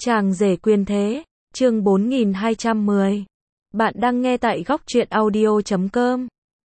Chàng rể quyền thế, chương 4210. Bạn đang nghe tại góc truyện audio.com.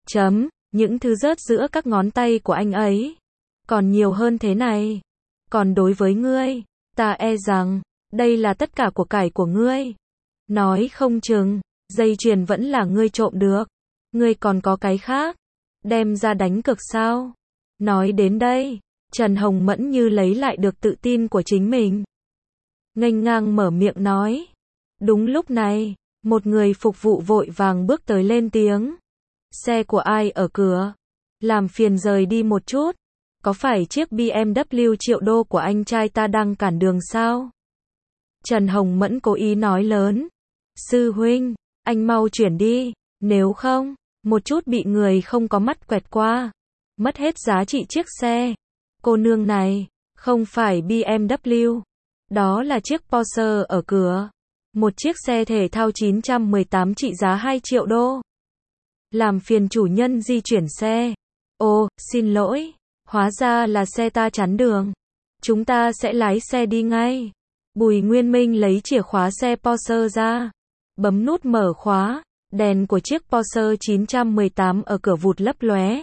Những thứ rớt giữa các ngón tay của anh ấy. Còn nhiều hơn thế này. Còn đối với ngươi, ta e rằng, đây là tất cả của cải của ngươi. Nói không chừng, dây chuyền vẫn là ngươi trộm được. Ngươi còn có cái khác. Đem ra đánh cược sao? Nói đến đây, Trần Hồng Mẫn như lấy lại được tự tin của chính mình. Nghênh ngang mở miệng nói. Đúng lúc này, một người phục vụ vội vàng bước tới lên tiếng. Xe của ai ở cửa? Làm phiền rời đi một chút. Có phải chiếc BMW triệu đô của anh trai ta đang cản đường sao? Trần Hồng Mẫn cố ý nói lớn. Sư huynh, anh mau chuyển đi, nếu không, một chút bị người không có mắt quẹt qua. Mất hết giá trị chiếc xe. Cô nương này, không phải BMW. Đó là chiếc Porsche ở cửa. Một chiếc xe thể thao 918 trị giá 2 triệu đô. Làm phiền chủ nhân di chuyển xe. Ồ, xin lỗi. Hóa ra là xe ta chắn đường. Chúng ta sẽ lái xe đi ngay. Bùi Nguyên Minh lấy chìa khóa xe Porsche ra. Bấm nút mở khóa. Đèn của chiếc Porsche 918 ở cửa vụt lấp lóe.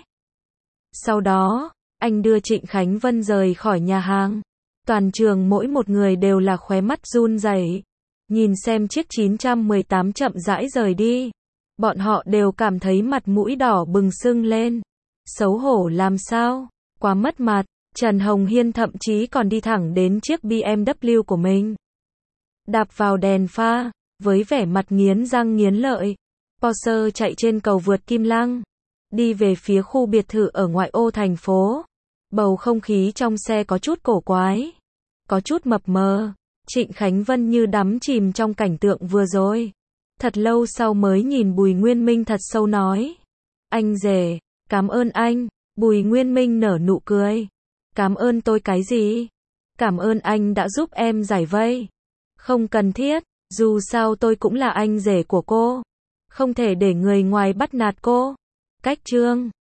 Sau đó, anh đưa Trịnh Khánh Vân rời khỏi nhà hàng. Toàn trường mỗi một người đều là khóe mắt run rẩy. Nhìn xem chiếc 918 chậm rãi rời đi. Bọn họ đều cảm thấy mặt mũi đỏ bừng sưng lên. Xấu hổ làm sao? Quá mất mặt. Trần Hồng Hiên thậm chí còn đi thẳng đến chiếc BMW của mình. Đạp vào đèn pha, với vẻ mặt nghiến răng nghiến lợi. Porsche chạy trên cầu vượt Kim Lăng. Đi về phía khu biệt thự ở ngoại ô thành phố. Bầu không khí trong xe có chút cổ quái. Có chút mập mờ. Trịnh Khánh Vân như đắm chìm trong cảnh tượng vừa rồi. Thật lâu sau mới nhìn Bùi Nguyên Minh thật sâu nói. Anh rể, cảm ơn anh. Bùi Nguyên Minh nở nụ cười. Cảm ơn tôi cái gì? Cảm ơn anh đã giúp em giải vây. Không cần thiết, dù sao tôi cũng là anh rể của cô. Không thể để người ngoài bắt nạt cô. Cách chương